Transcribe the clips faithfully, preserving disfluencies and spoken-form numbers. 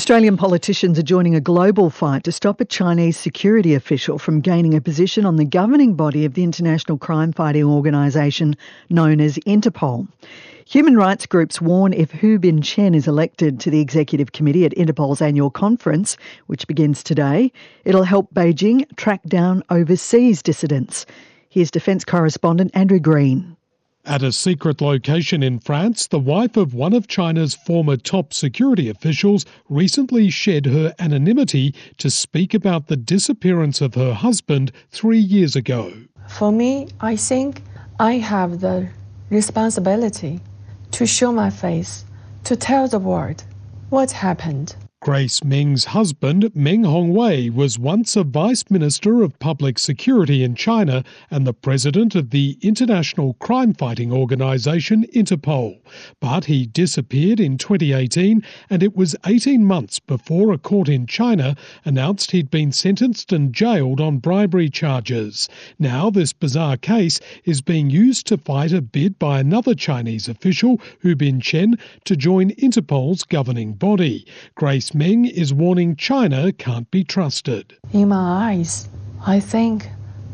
Australian politicians are joining a global fight to stop a Chinese security official from gaining a position on the governing body of the international crime-fighting organisation known as Interpol. Human rights groups warn if Hu Bin-chen is elected to the executive committee at Interpol's annual conference, which begins today, it'll help Beijing track down overseas dissidents. Here's Defence correspondent Andrew Green. At a secret location in France, the wife of one of China's former top security officials recently shed her anonymity to speak about the disappearance of her husband three years ago. For me, I think I have the responsibility to show my face, to tell the world what happened. Grace Meng's husband, Meng Hongwei, was once a Vice Minister of Public Security in China and the President of the international crime-fighting organisation Interpol. But he disappeared in twenty eighteen, and it was eighteen months before a court in China announced he'd been sentenced and jailed on bribery charges. Now this bizarre case is being used to fight a bid by another Chinese official, Hu Bin-chen, to join Interpol's governing body. Grace Meng is warning China can't be trusted. In my eyes, I think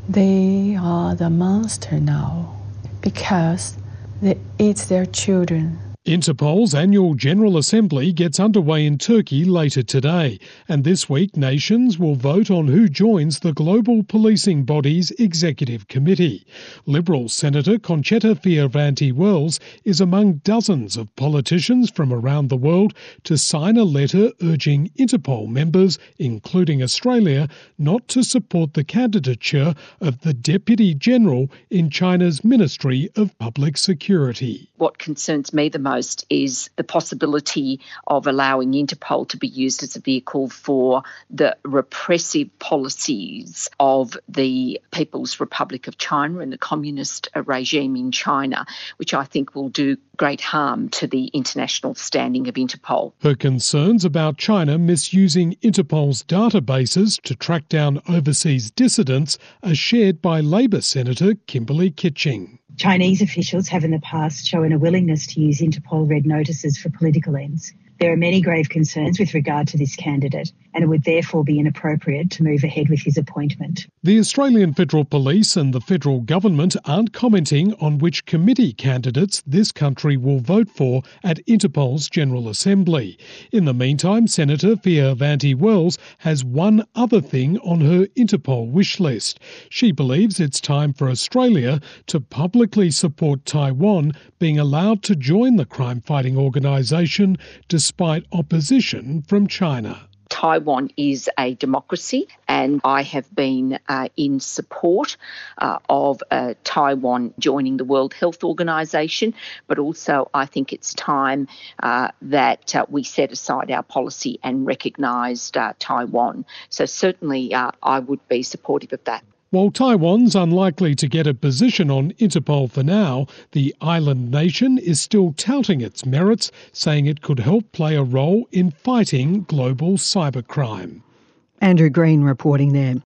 they are the monster now because they eat their children. Interpol's annual General Assembly gets underway in Turkey later today, and this week nations will vote on who joins the global policing body's executive committee. Liberal Senator Concetta Fierravanti-Wells is among dozens of politicians from around the world to sign a letter urging Interpol members, including Australia, not to support the candidature of the Deputy General in China's Ministry of Public Security. What concerns me the most is the possibility of allowing Interpol to be used as a vehicle for the repressive policies of the People's Republic of China and the communist regime in China, which I think will do great harm to the international standing of Interpol. Her concerns about China misusing Interpol's databases to track down overseas dissidents are shared by Labor Senator Kimberley Kitching. Chinese officials have in the past shown a willingness to use Interpol red notices for political ends. There are many grave concerns with regard to this candidate, and it would therefore be inappropriate to move ahead with his appointment. The Australian Federal Police and the federal government aren't commenting on which committee candidates this country will vote for at Interpol's General Assembly. In the meantime, Senator Fierravanti-Wells has one other thing on her Interpol wish list. She believes it's time for Australia to publicly support Taiwan being allowed to join the crime-fighting organisation despite opposition from China. Taiwan is a democracy, and I have been uh, in support uh, of uh, Taiwan joining the World Health Organization, but also I think it's time uh, that uh, we set aside our policy and recognised uh, Taiwan. So certainly uh, I would be supportive of that. While Taiwan's unlikely to get a position on Interpol for now, the island nation is still touting its merits, saying it could help play a role in fighting global cybercrime. Andrew Green reporting there.